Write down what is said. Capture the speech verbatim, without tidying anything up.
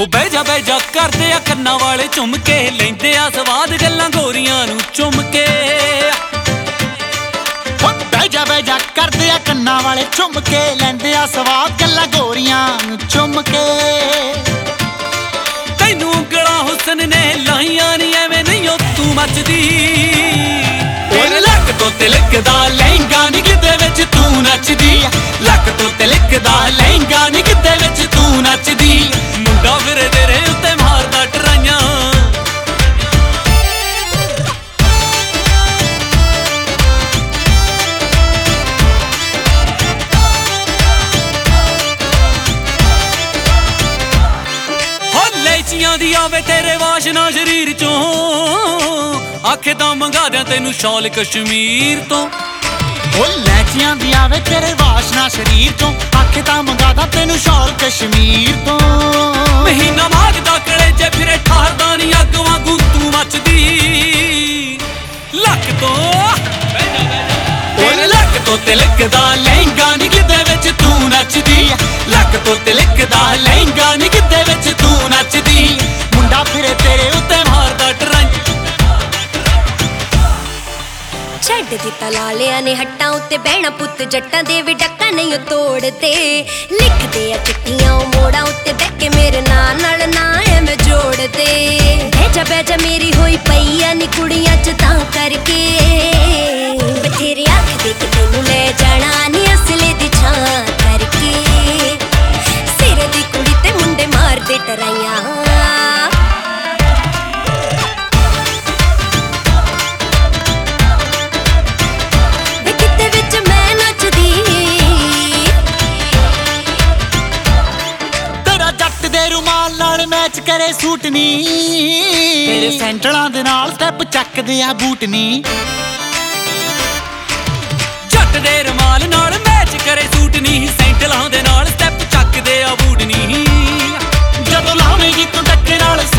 ਹੋ ਬਹਿ ਜਾ ਬਹਿ ਜਾ ਕਰਦੇ ਆ ਕੰਨਾਂ ਵਾਲੇ ਝੁੰਮ ਕੇ, ਲੈਂਦੇ ਆ ਸਵਾਦ ਗੱਲਾਂ ਗੋਰੀਆਂ ਨੂੰ ਚੁੰਮ ਕੇ। ਹੋ ਬਹਿ ਜਾ ਬਹਿ ਜਾ ਕਰਦੇ ਆ ਕੰਨਾਂ ਵਾਲੇ ਝੁੰਮ ਕੇ, ਲੈਂਦੇ ਆ ਸਵਾਦ ਗੱਲਾਂ ਗੋਰੀਆਂ ਨੂੰ ਚੁੰਮ ਕੇ। ਤੈਨੂੰ ਉਂਗਲਾਂ ਹੁਸਨ ਨੇ ਲਾਈਆਂ ਨੀ ਐਵੇਂ ਨਹੀਂ ਓ ਤੂੰ ਮੱਚਦੀ। ਤੇਰੇ ਲੱਕ ਤੋਂ ਤਿਲਕਦਾ ਲਹਿੰਗਾ ਨੀ ਕਿਤੇ ਵਿੱਚ ਤੂੰ ਨੱਚਦੀ। ਲੱਕ ਤੋਂ ਤਿਲਕਦਾ ਲਹਿੰਗਾ ਨੀ ਕਿਤੇ ਵਿੱਚ ਤੂੰ ਨੱਚਦੀ। ਮੁੰਡਾ ਫਿਰੇ ਤੇਰੇ ਉੱਤੇ ਮਾਰਦਾ ਟਰਾਈਆਂ। ਹੋ ਲੈਚੀਆਂ ਦੀ ਆਵੇ ਤੇਰੇ ਵਾਸ਼ਨਾ ਸ਼ਰੀਰ ਚੋਂ, ਆਖੇ ਤਾਂ ਮੰਗਾ ਦਿਆਂ ਤੈਨੂੰ ਸ਼ਾਲ ਕਸ਼ਮੀਰ ਤੋਂ। ਉਹ ਲੈਚੀਆਂ ਦੀ ਆਵੇ ਤੇਰੇ ਵਾਸ਼ਨਾ ਸ਼ਰੀਰ ਤੋਂ, ਆਖੇ ਤਾਂ ਮੰਗਾਦਾ ਤੈਨੂੰ ਸ਼ਾਲ ਕਸ਼ਮੀਰ ਤੋਂ। ਮਹੀਨਾ ਮਾਗਦਾ ਕਲੇ ਜੇ ਫਿਰੇ ਠਾਰਦਾ ਨੀ ਅੱਗ ਵਾਂਗੂ ਤੂੰ ਮੱਚਦੀ। ਲੱਕ ਤੋਂ ਓਏ ਲੱਕ ਤੋਂ ਤਿਲਕਦਾ ਲਹਿੰਗਾ ਨੀ ਕਿਤੇ ਵਿੱਚ ਤੂੰ ਨੱਚਦੀ। ਲੱਕ ਤੋਂ ਤਿਲਕਦਾ ਲਹਿੰਗਾ ਨੀ ਕਿਤੇ ਵਿੱਚ ਤੂੰ ਨੱਚਦੀ। ਮੁੰਡਾ ਫਿਰੇ ਤੇਰੇ ਉੱਤੇ ਮਾਰਦਾ ਟਰਾਈ। ਛੱਡ ਦਿੱਤਾ ਲਾਲਿਆਂ ਨੇ ਹੱਟਾਂ ਉੱਤੇ ਬਹਿਣਾ, ਪੁੱਤ ਜੱਟਾਂ ਦੇ ਵੀ ਡੱਕਾ ਨਹੀਂ ਉਹ ਤੋੜਦੇ। ਲਿਖਦੇ ਆ ਚਿੱਠੀਆਂ ਉਹ ਮੋੜਾਂ ਉੱਤੇ ਬਹਿ ਕੇ ਮੇਰੇ ਨਾਂ ਨਾਲ ਨਾ ਐਵੇਂ ਜੋੜਦੇ। ਬਹਿ ਜਾ ਬਹਿ ਜਾ ਮੇਰੀ ਹੋਈ ਪਈ ਆ ਨੀ ਕੁੜੀਆਂ ਚ ਤਾਂ ਕਰਕੇ। ਬਥੇਰੇ ਆਖਦੇ ਕਿ ਤੈਨੂੰ ਲੈ ਜਾਣਾ ਨੀ ਅਸਲੇ ਦੀ ਛਾਂ ਕਰਕੇ। ਸਿਰ ਦੀ ਕੁੜੀ ਤੇ ਮੁੰਡੇ ਮਾਰਦੇ ਟਰਾਈਆਂ। ਰੁਮਾਲ ਨਾਲ ਮੈਚ ਕਰੇ ਸੂਟ ਨੀ, ਤੇਰੇ ਸੈਂਟਲਾਂ ਦੇ ਨਾਲ ਸਟੈਪ ਚੱਕਦੇ ਆ ਬੂਟ ਨੀ। ਜੱਟ ਦੇ ਰੁਮਾਲ ਨਾਲ ਮੈਚ ਕਰੇ ਸੂਟ ਨੀ, ਸੈਂਟਲਾਂ ਦੇ ਨਾਲ ਸਟੈਪ ਚੱਕਦੇ ਆ ਬੂਟ ਨੀ। ਜਦੋਂ ਲਾਵੇਂਗੀ ਤੂੰ ਡੱਕੇ ਨਾਲ